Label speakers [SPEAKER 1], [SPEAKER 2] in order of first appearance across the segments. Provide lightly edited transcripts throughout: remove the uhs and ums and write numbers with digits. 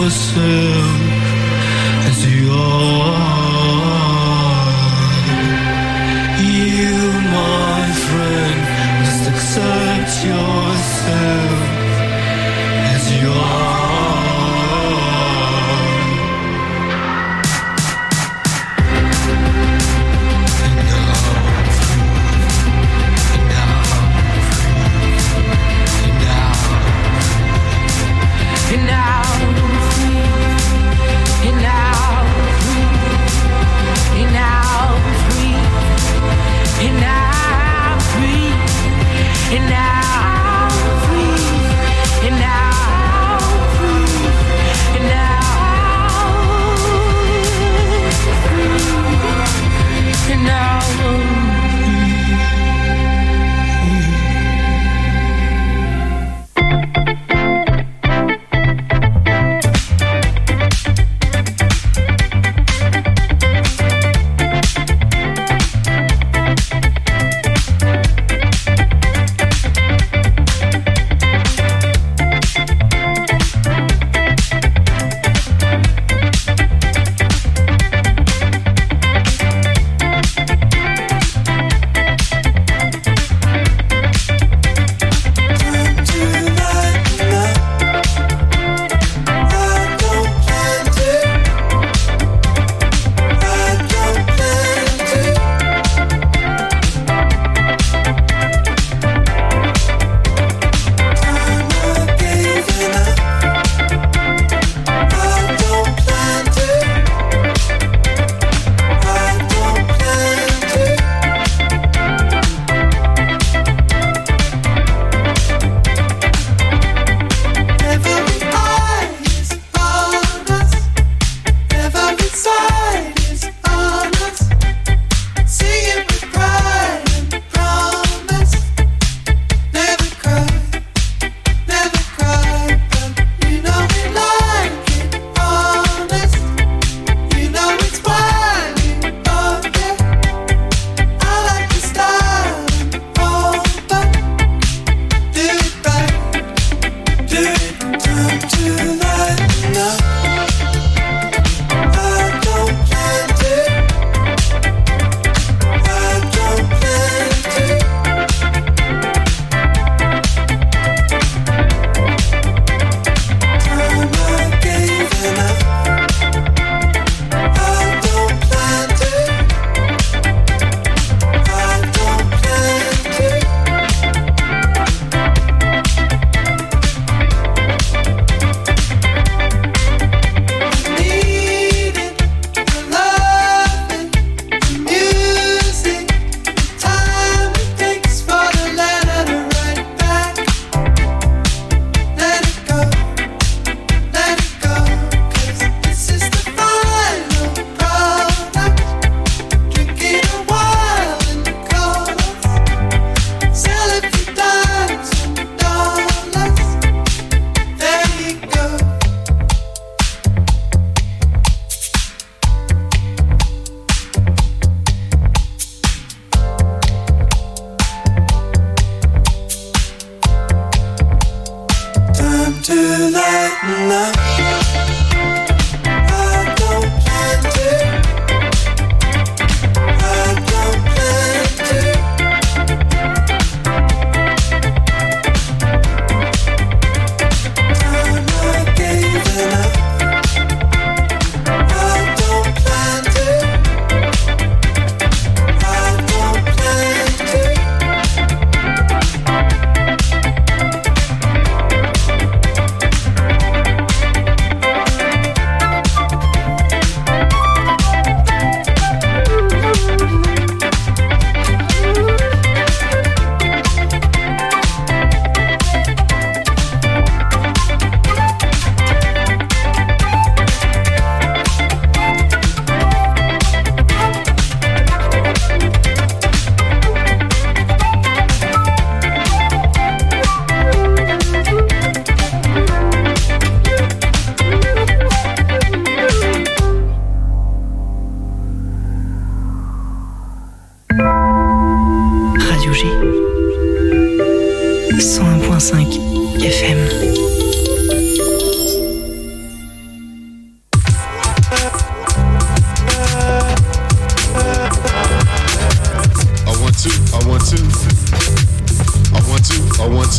[SPEAKER 1] yourself as you are. You, my friend, must accept yourself as you are. And now I'm free, and now I'm free, and now I'm free, and now I'm free, and now I'm free, and now I'm free, and now I'm free, and now I'm free.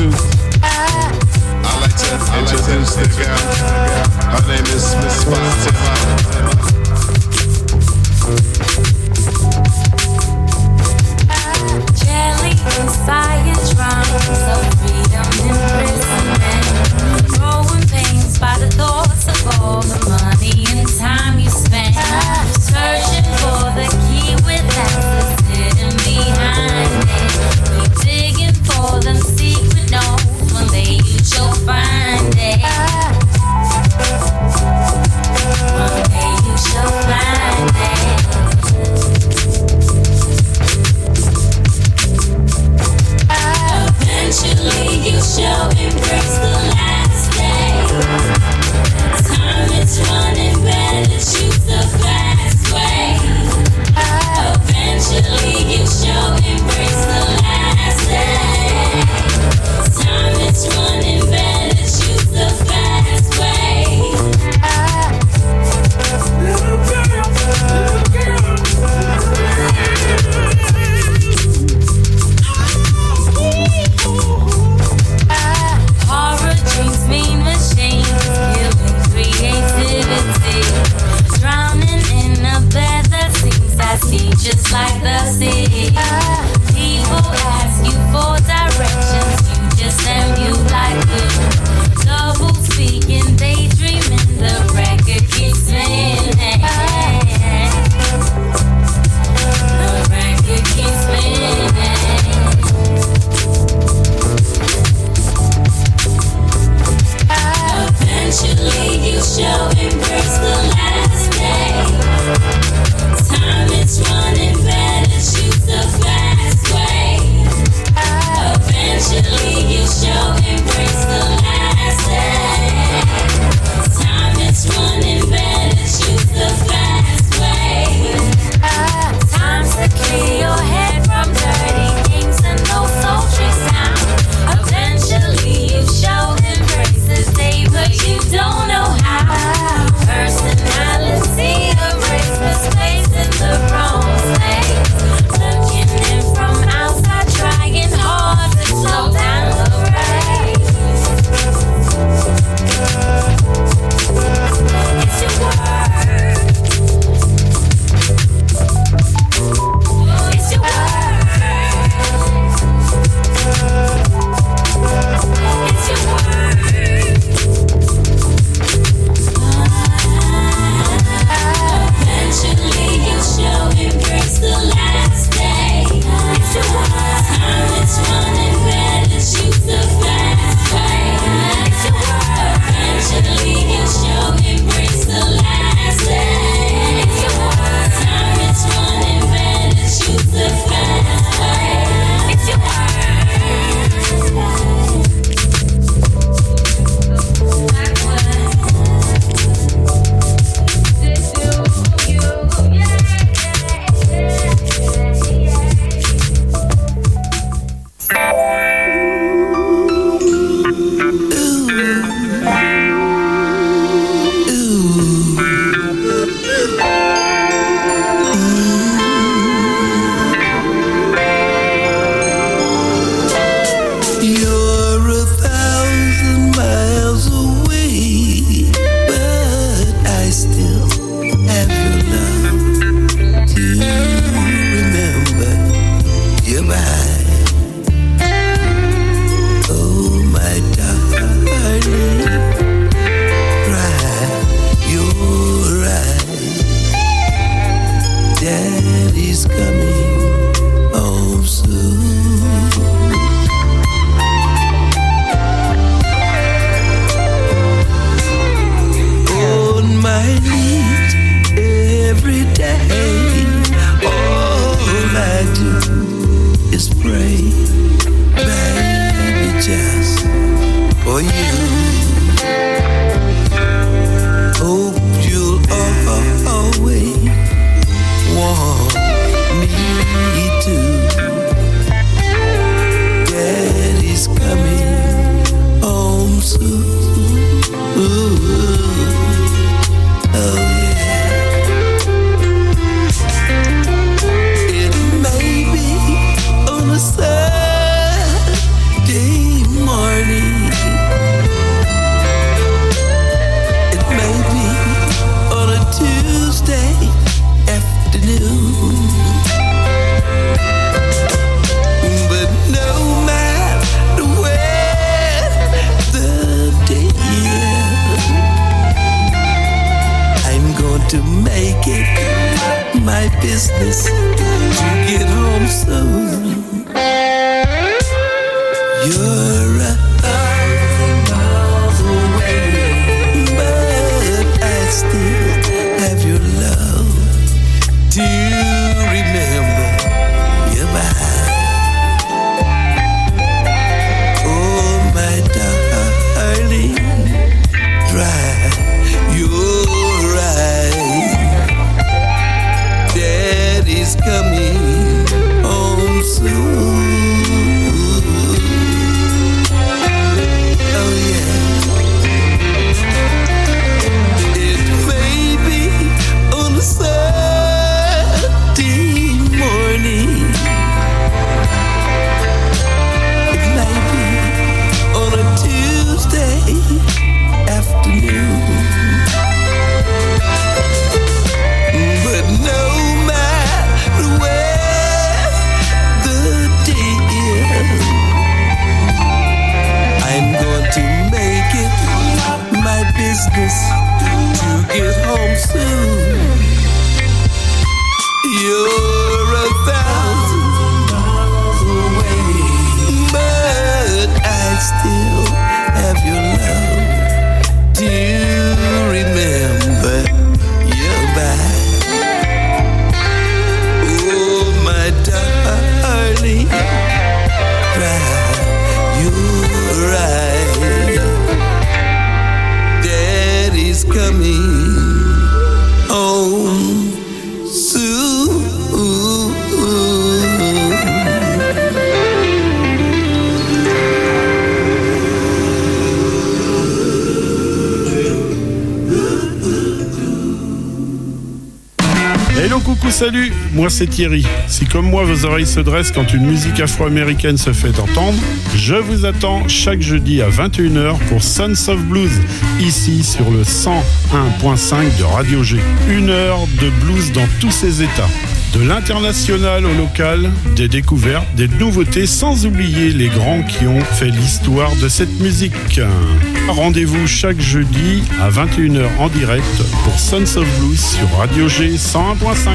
[SPEAKER 2] to. I like to introduce the girl. Her name is Miss Fatima.
[SPEAKER 1] Jelly inside drums of freedom imprisonment, growing pains by the thoughts of all the money and time you spend, searching for the key with answers hidden behind it. Keep digging for them secret notes. One day you shall find it. One day you shall find it. Eventually you shall embrace the last day. Time is running better, choose the fast way. Eventually you shall embrace the last day. Time is running better, choose the fast way. Little girl, little girl. Horror dreams, mean machines, killing creativity, drowning in a bed that seems as deep, just like the sea. People ask you for directions, you just mute like glue. Double speaking, daydreaming, the record keeps spinning. The record keeps spinning. Eventually you shall embrace the last day. Time is running better, choose the fast way. Eventually you shall embrace the last day. Time is running better, choose the fast way. Time's to clear your head from dirty things and no sultry sound. Eventually you shall embrace this day, but you don't know how. Personality erase mistakes in the wrong place. Looking in from outside, trying hard to slow down the race. It's your word. It's your word. It's your word. Eventually you shall embrace the last day. It's your word. Time is running better, choose the fast way. It's your word. Eventually you shall embrace the last day. It's your word. Time is running better, choose the fast way. It's your word.
[SPEAKER 3] You're 1,000 miles away, but I still have your love to remember your mind. Oh, my darling, right, you're right. Daddy's coming home soon. On my knees every day, all I do is pray, baby, just for you. Hope you'll always want me to. Daddy's coming home soon. Ooh. Oh yeah. It may be on a Saturday morning. business to get home soon. You're 1,000 miles away, but I still have your love to remember you by. Oh, my darling, dry your eyes. Daddy's coming home soon. Oh yeah. It may be on a Sunday morning. It may be on a Tuesday afternoon. But no matter where the day is, I'm going to make it my business to get home soon. You're 1,000 miles away, but I still have your love to remember you by. Oh, my darling, cry your eyes. Daddy's coming home soon.
[SPEAKER 4] Hello, coucou, salut, moi c'est Thierry. Si comme moi vos oreilles se dressent quand une musique afro-américaine se fait entendre, je vous attends chaque jeudi à 21h pour Sons of Blues, ici sur le 101.5 de Radio G. 1 heure de blues dans tous ses états. De l'international au local, des découvertes, des nouveautés, sans oublier les grands qui ont fait l'histoire de cette musique. Rendez-vous chaque jeudi à 21h en direct pour Sons of Blues sur Radio G 101.5.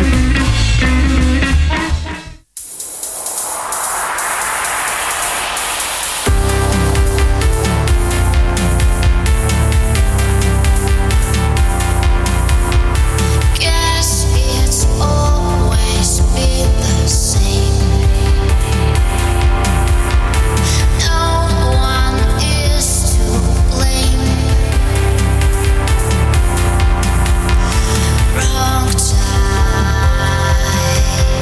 [SPEAKER 1] Wrong time.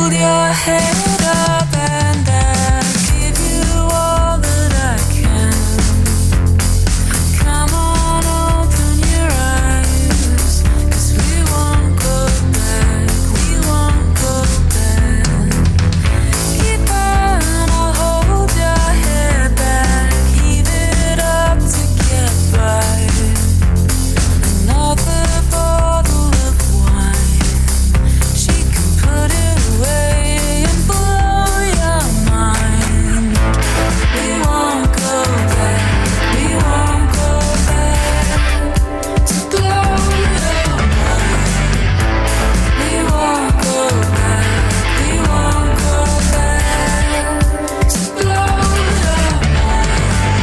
[SPEAKER 1] hold your head up and I'll give you all that I can. Come on, open your eyes, 'cause we won't go back, we won't go back. Keep on, I'll hold your head back, heave it up to get by. Another bottle of wine, she can put it away and blow your mind. We won't go back, we won't go back to blow your mind. We won't go back, we won't go back to blow your mind.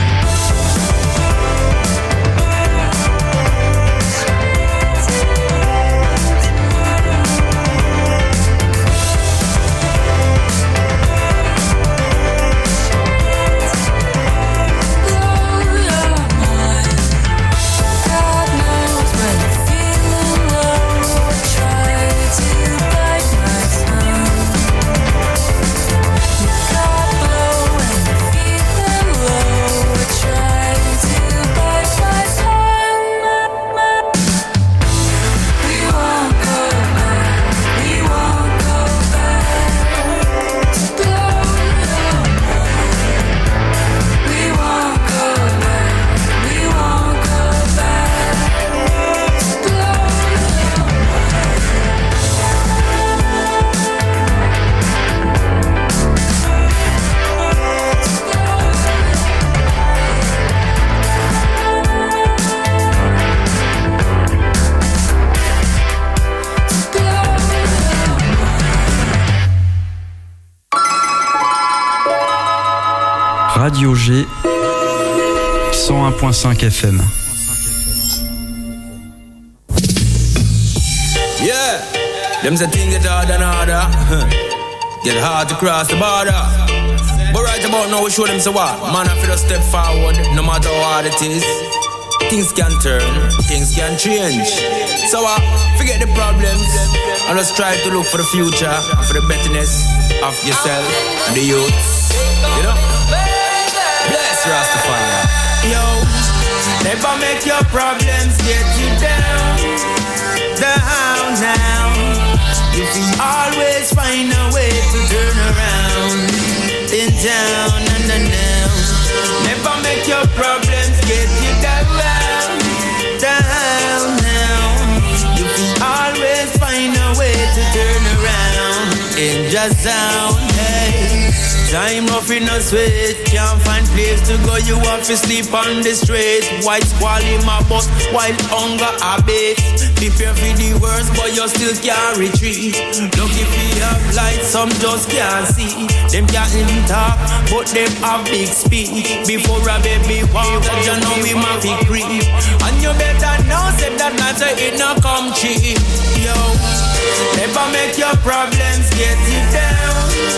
[SPEAKER 1] God knows when you're feeling low, try to bite my tongue. God blow when you're feeling low, try to bite my tongue. We won't go back, we won't go back to blow your mind. We won't go back, we won't go back to blow your
[SPEAKER 5] Radio G 101.5 FM.
[SPEAKER 6] Yeah, them say thing get hard and harder. Get hard to cross the border. But right about now we show them say what? Man, I feel a step forward, no matter how hard it is. Things can turn, things can change. So forget the problems and just try to look for the future and for the betterness of yourself and the youth. You know? Bless Rastafari. Yo, never make your problems get you down. Down now. You can always find a way to turn around. In down and down. Never make your problems get you down. Down now. You can always find a way to turn around. In just down, hey. Time rough in a sweat, can't find place to go, you have to sleep on the street. White squall in my bus, while hunger abates. Prepare for the worst, but you still can't retreat. Look if you have light, some just can't see. Them can't even talk, but them have big speech. Before a baby walk, you know we might be creep. And you better know, say that matter it not come cheap. Yo, never make your problems get you down.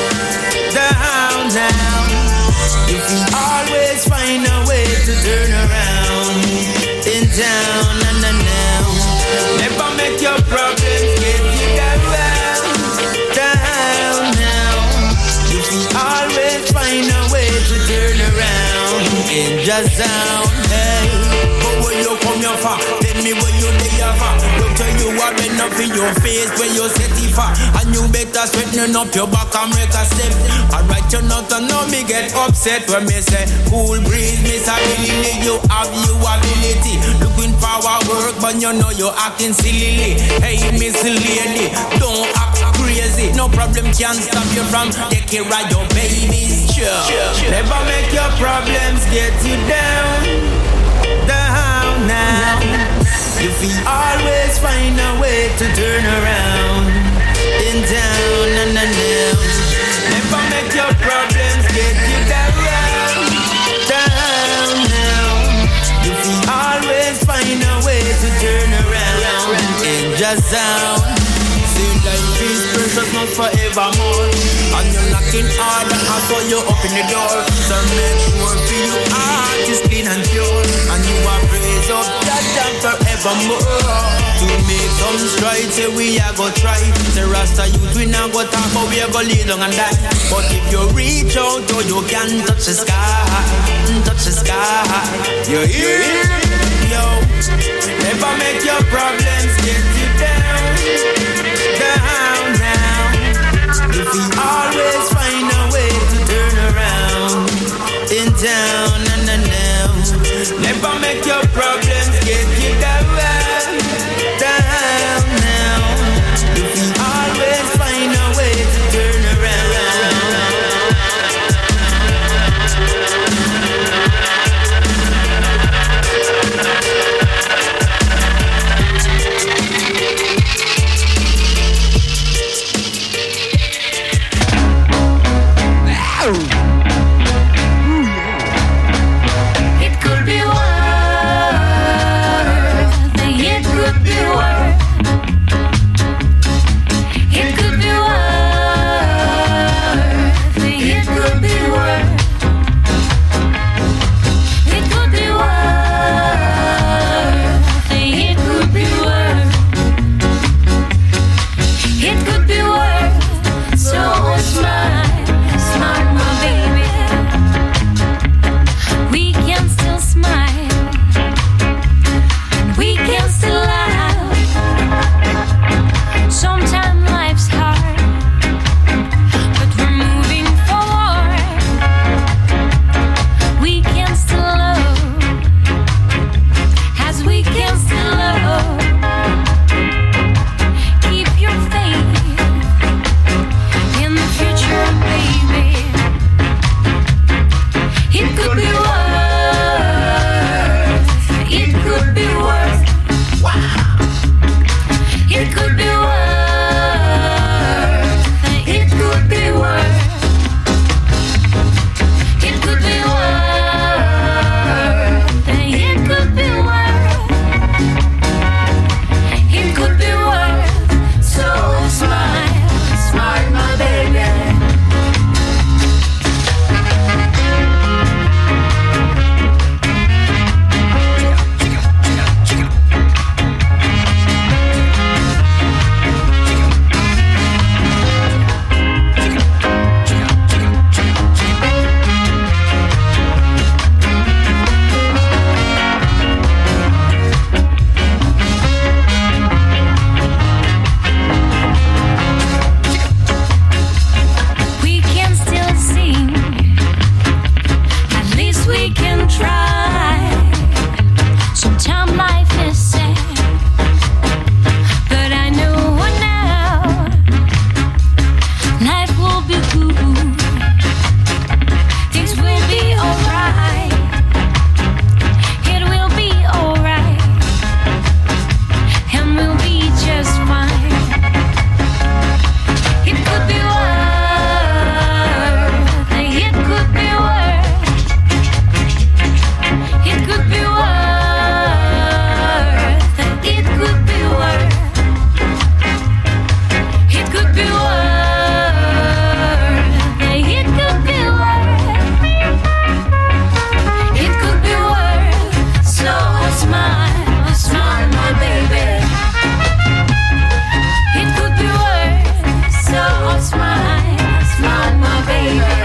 [SPEAKER 6] Down, down. You can always find a way to turn around. In down and down. Never make your problems get you down. Down, down. You can always find a way to turn around. In just down, hey. But where you come here for? Tell me where you there for. Look to you are been up in your face where you set it for. And you better straighten up your back and make a step. Alright, you not to know me get upset when me say cool breeze, Miss Ability, you have your ability. Looking for our work, but you know you're acting silly. Hey, Miss Lady, don't act crazy. No problem can stop you from taking care of your babies. Sure. Never make your problems get you down. Down now. You feel always find a way to turn around. In down and down. Never make your problems get you down. Down now. You feel always find a way to turn around. In just down. See life is precious, no house forevermore. And you're knocking hard, I saw you open the door. So make sure for you heart is clean and pure. And you are praise up that damn forevermore. To make some strides, say we are go try. The Rasta youth we now go talk, but we are go lay down and die. But if you reach out, oh, you can touch the sky, touch the sky. You hear? Yo, never make your problems get you down, down, down. If we always find a way to turn around, in down and down. Never make your problems get you down, down, down. If we always find a way to turn around.
[SPEAKER 1] It could be worth, it could be worth. It could be worth, it could be worth. It could be worth, it could be worth. It could be worth so smart, smart, my baby. We can still smile, we can still laugh. Sometimes life's hard, but we're moving forward. We can still love, as we can still love. Keep your faith in the future, baby. It could be worth, it could be worth. It could be worth, it could be worth. It could be worth, it could be worth. It could be worth so smart, smart, my baby. We can still sing, at least we can try. Sometimes life is sad, but I know now life will be good. Things will be alright. It will be alright, and we'll be just fine. It could be worth, it could be worth. It could be worth, it could be worth. It could be worth, it could be worth. It could be worth so smart, smart, my baby. It could be worth so smart, smart, my baby.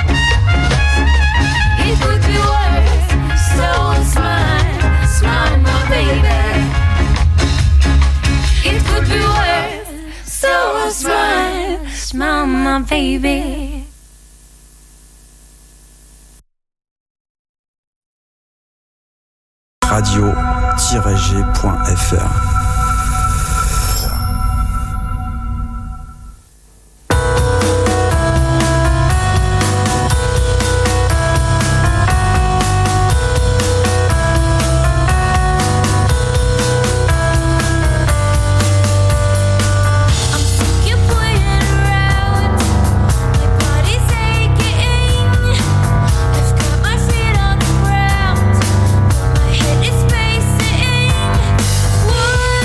[SPEAKER 1] It could be worth so smart, smart, my baby. It could be worth so smart, smart, my baby.
[SPEAKER 5] Radio-g.fr.
[SPEAKER 1] I'm sick of playing around, my body's aching. I've got my feet on the ground, but my head is spacing. Would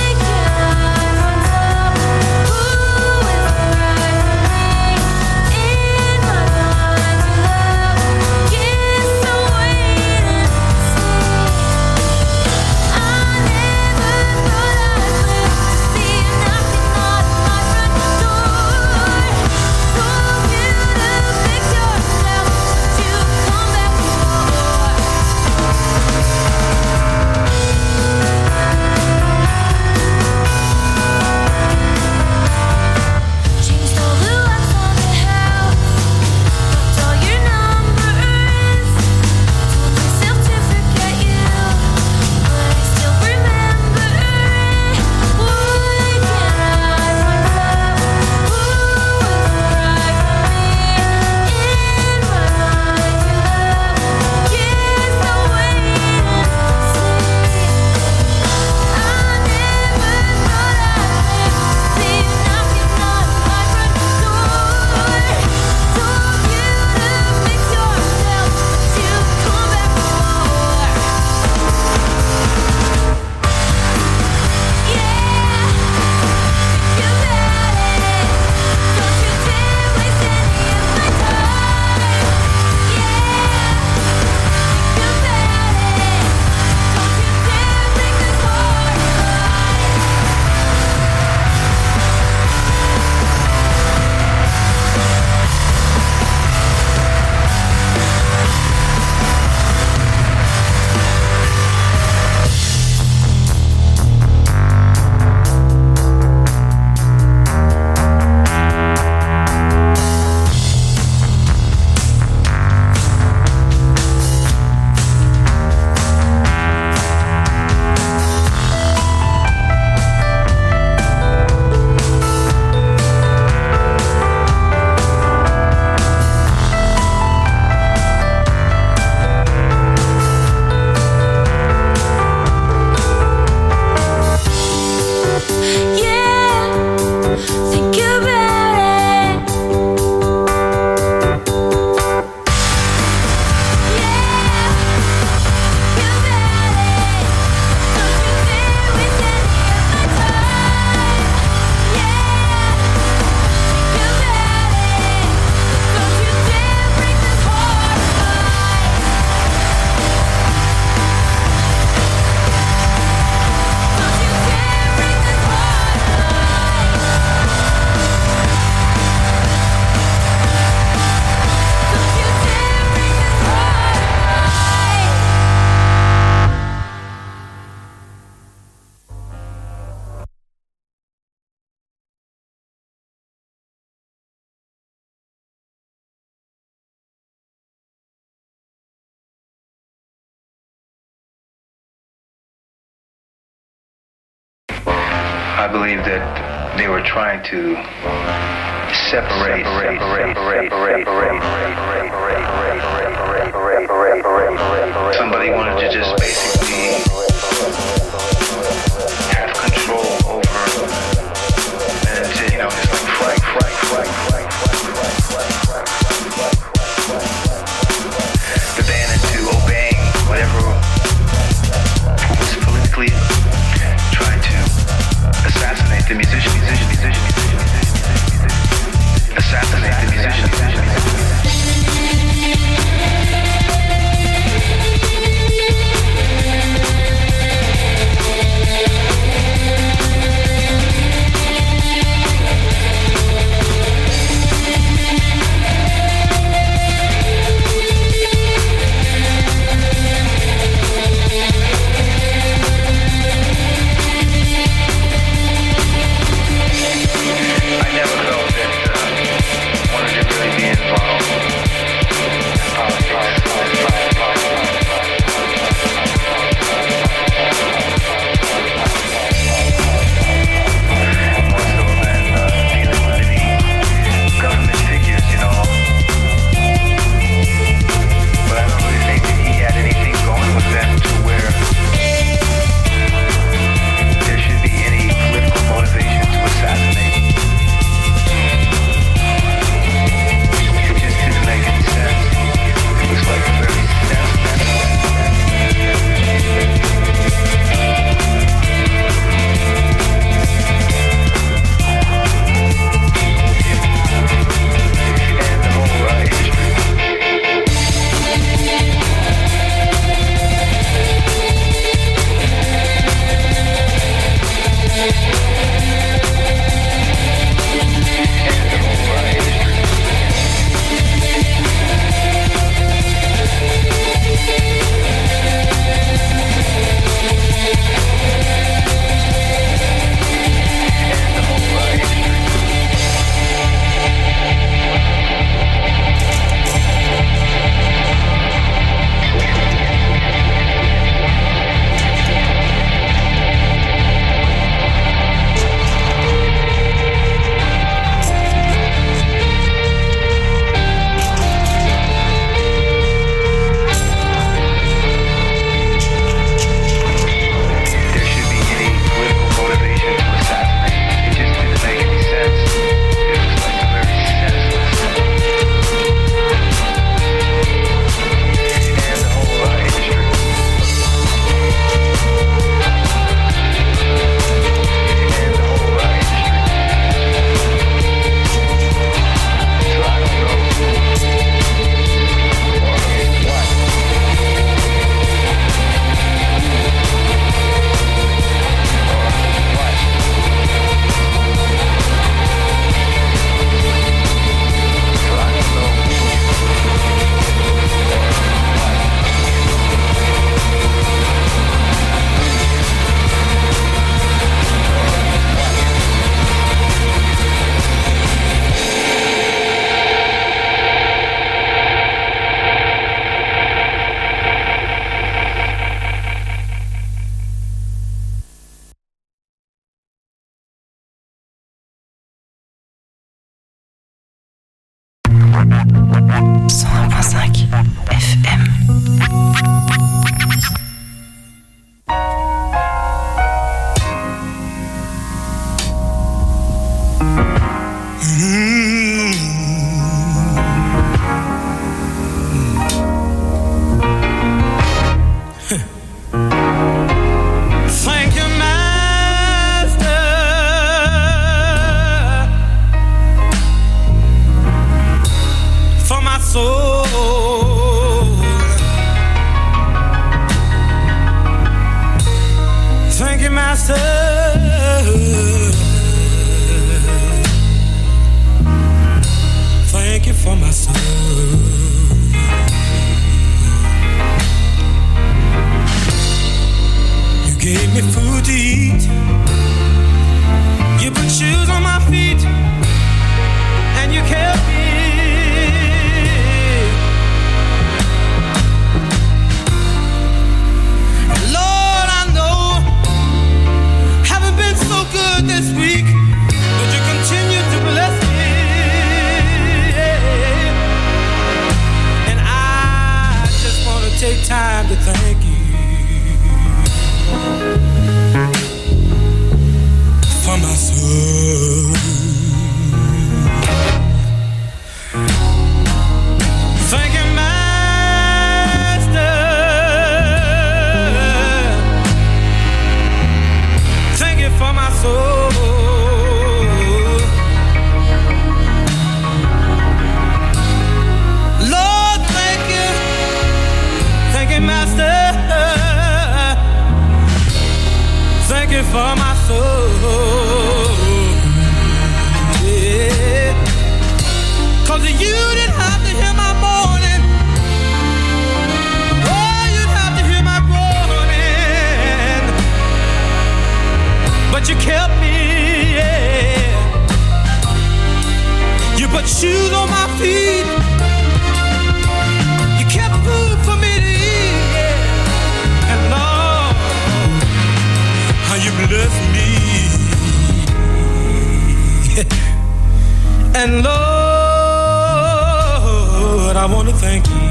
[SPEAKER 7] I believe that they were trying to separate. Somebody wanted to just basically have control over, and to, you know, just like the band into obeying whatever was politically trying to assassinate the musician. Assassinate the musician.
[SPEAKER 8] have to hear my mourning. Oh, you'd have to hear my groaning. But you kept me, yeah. You put shoes on my feet. You kept food for me to eat, yeah. And Lord, how you bless me. And Lord, I want to thank you.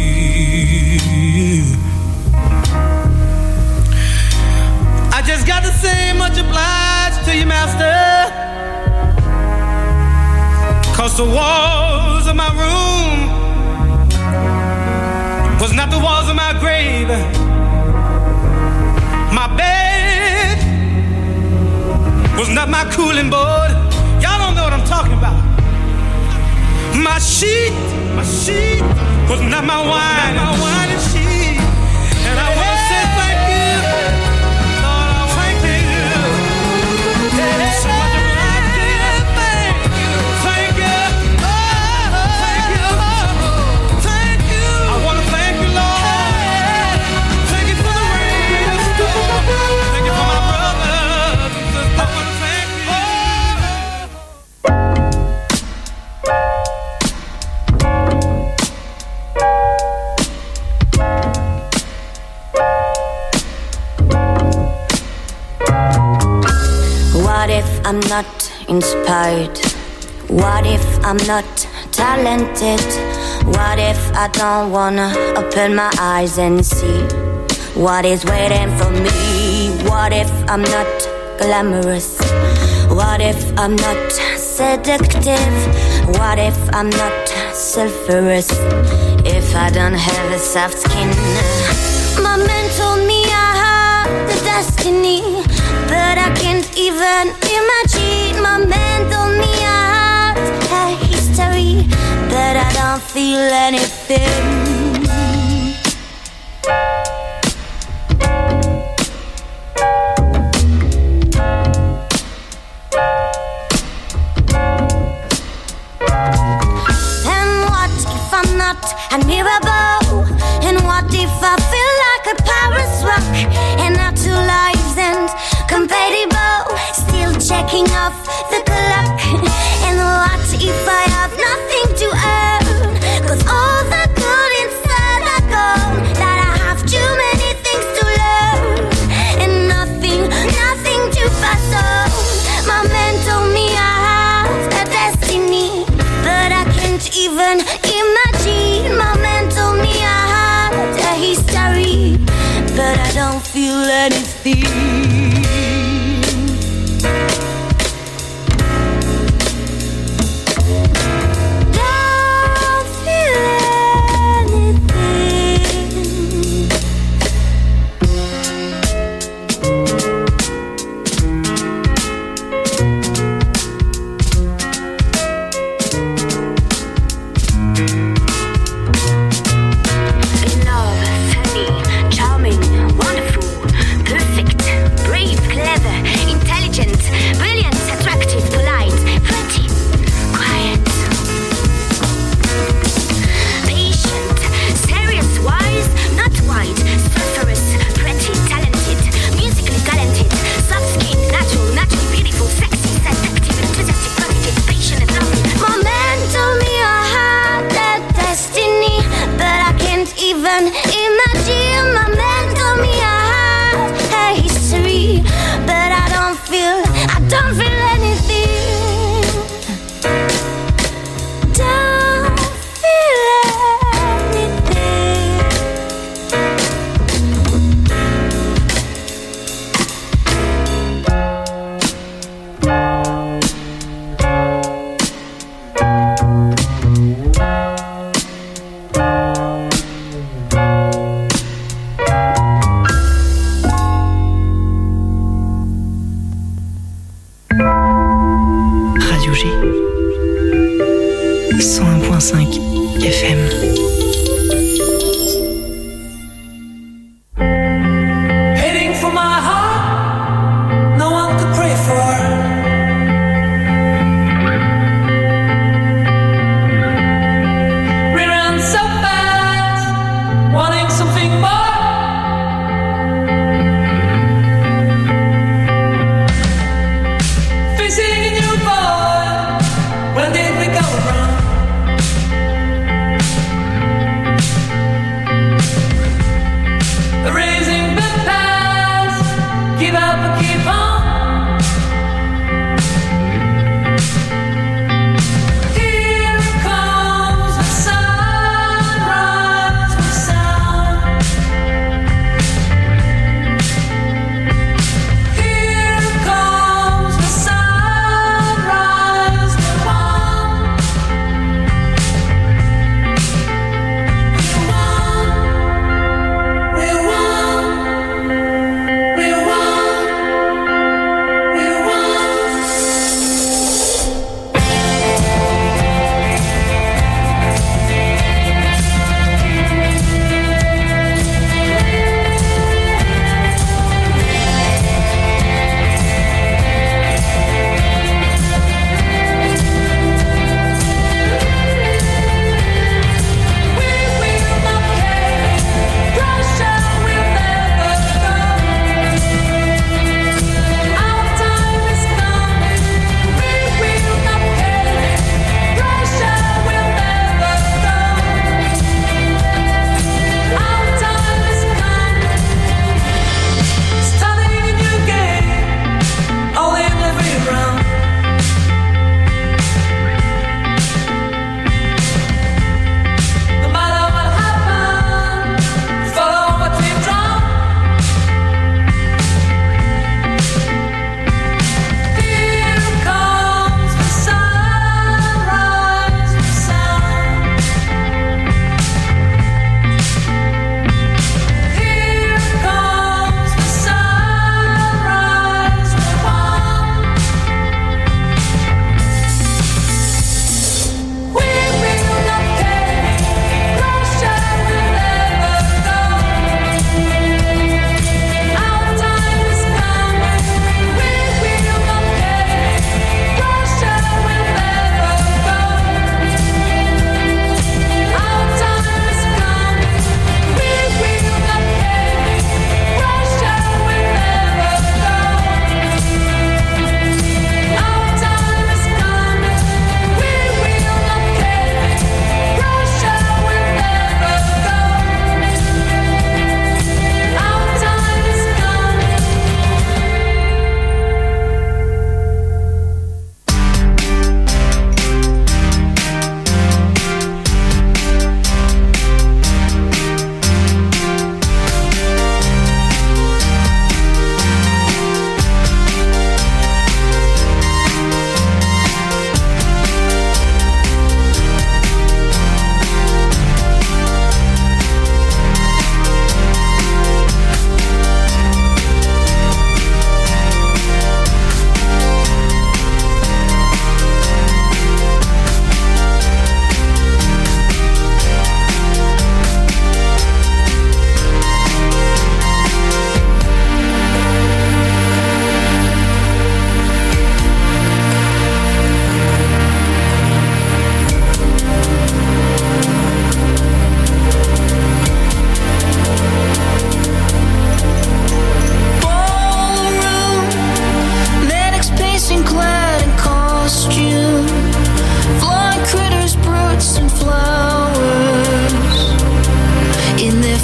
[SPEAKER 8] I just got to say much obliged to you, Master. 'Cause the walls of my room was not the walls of my grave. My bed was not my cooling board. Y'all don't know what I'm talking about. My sheet was not my wine and sheet. And I want to say thank you, Lord, I thank you. Yeah, so much obliged to you. Thank you, oh, thank you, thank you. I want to thank you, Lord. Thank you for the rain and storm. Thank you for my brothers and sisters. I want to thank you.
[SPEAKER 1] What if I'm not inspired? What if I'm not talented? What if I don't wanna open my eyes and see what is waiting for me? What if I'm not glamorous? What if I'm not seductive? What if I'm not sulfurous? If I don't have a soft skin? My man told me I had the destiny, but I can't even imagine. My man told me I had a history, but I don't feel anything. And what if I'm not admirable? And what if I feel like a Paris rock? And our two lives end compatible, still checking off the clock. And what if I have nothing to earn? 'Cause all the good inside are gone. That I have too many things to learn, and nothing to pass on. My man told me I have a destiny, but I can't even imagine. My man told me I had a history, but I don't feel anything. Don't feel anything. In love, funny, charming, wonderful, perfect, brave, clever, intelligent, brilliant, attractive, polite, pretty, quiet, patient, serious, wise, not white, sulfurous, pretty, talented, musically talented, soft skin, natural, beautiful, sexy, seductive, enthusiastic, positive, patient, and loving. My man told me I had that destiny, but I can't even imagine. My man told me I had a history, but I don't feel anything. Don't feel anything.
[SPEAKER 9] Radio G 101.5 FM.
[SPEAKER 8] Heading for my heart, no one could pray for.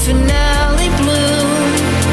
[SPEAKER 1] finale bloom.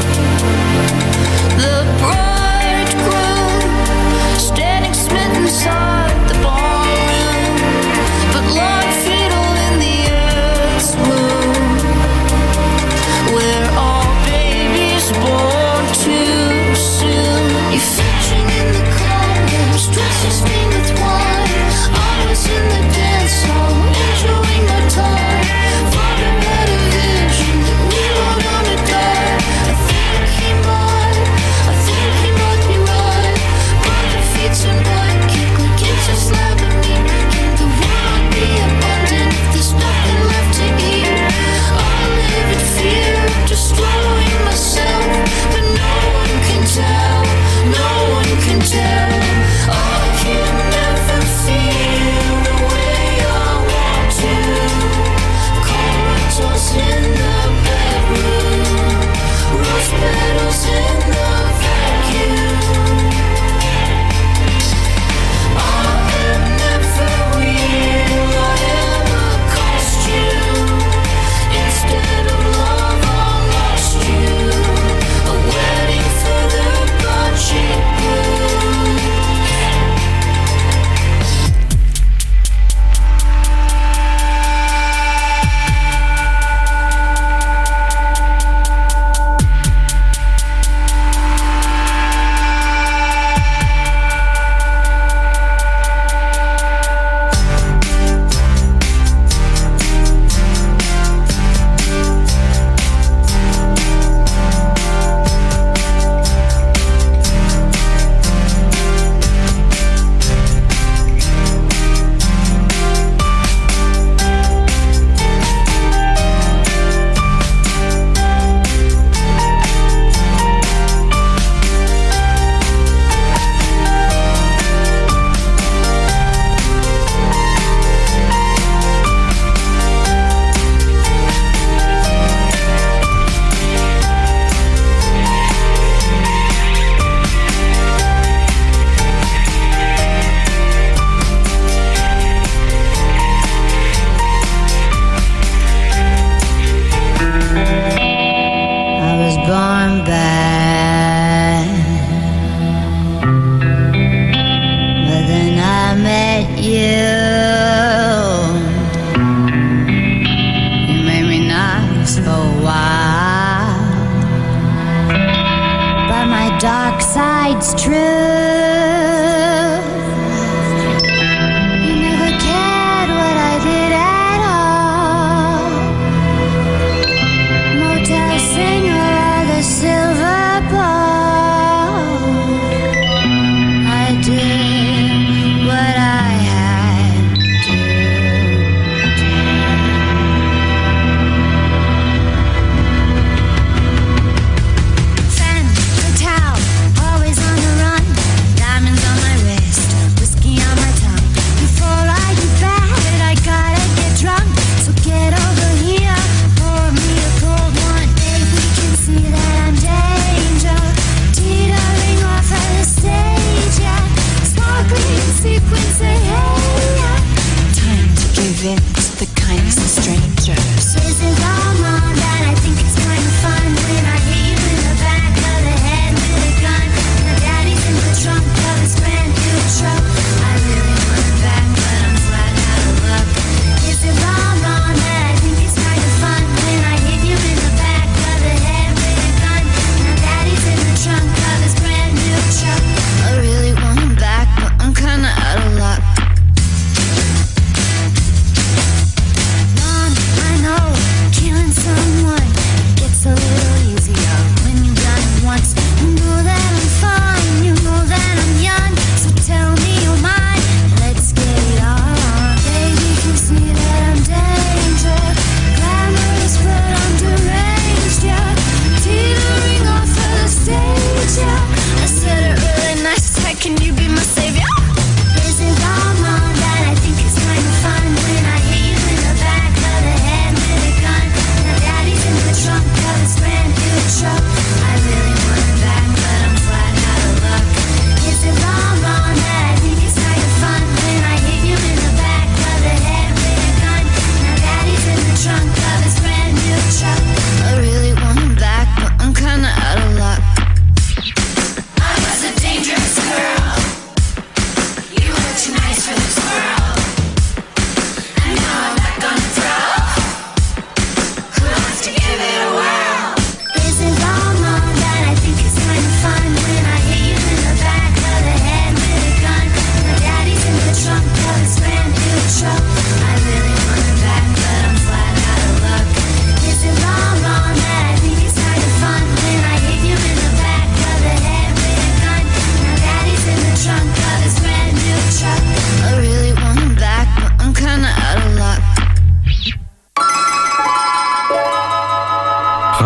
[SPEAKER 1] The bridegroom standing smitten inside the ballroom, but Lord fatal in the earth's womb, where all babies born too soon. You're fishing in the columns, dresses stained with wine. I was in the dance hall, enjoying my time. Father had a vision that we were gonna die. I think he might be right. But the feet's in white, kick like it's a slab of meat. Can the world be abundant if there's nothing left to eat? I live in fear, destroying myself, but no one can tell, no one can tell. I can never feel the way I want to. Corridors in the bedroom, rose petals in the vacuum. I am never real, I am a costume. Instead of love, I lost you. A wedding for the budget blue. I was born bad, but then I met you. You made me nice for a while, but my dark side's true. You never cared what I did at all. Motel singer or the silver ball. I did what I had to do. Fan, hotel, always on the run. Diamonds on my wrist, whiskey on my tongue. Before I get bad, I gotta get drunk. So get over here, pour me a cold one. Babe, we can see that I'm danger. Teetering off of the stage, yeah. Sparkling sequins, say hey, yeah. Time to give in to the kindness of strangers. Is it all wrong that I think it's kind of fun when I hit you in the back of the head with a gun? My daddy's in the trunk of his brand new truck. I really want it back, but I'm flat out of luck. Is it all wrong that I think it's kind of fun when I hit you in the back of the head with a gun? My daddy's in the trunk of his brand new truck. I really want him back, but I'm kinda out of luck. Long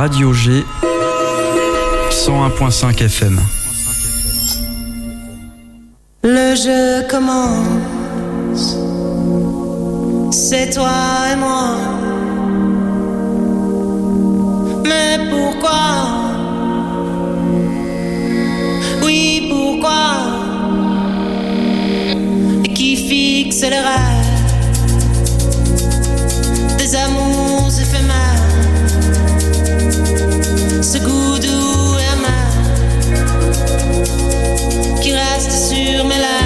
[SPEAKER 5] Radio G 101.5 FM.
[SPEAKER 10] Le jeu commence, c'est toi et moi. Mais pourquoi? Oui, pourquoi? Et qui fixe les rêves des amours éphémères, ce goût doux et amer qui reste sur mes lèvres.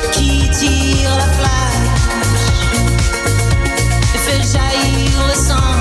[SPEAKER 10] Jaillir le sang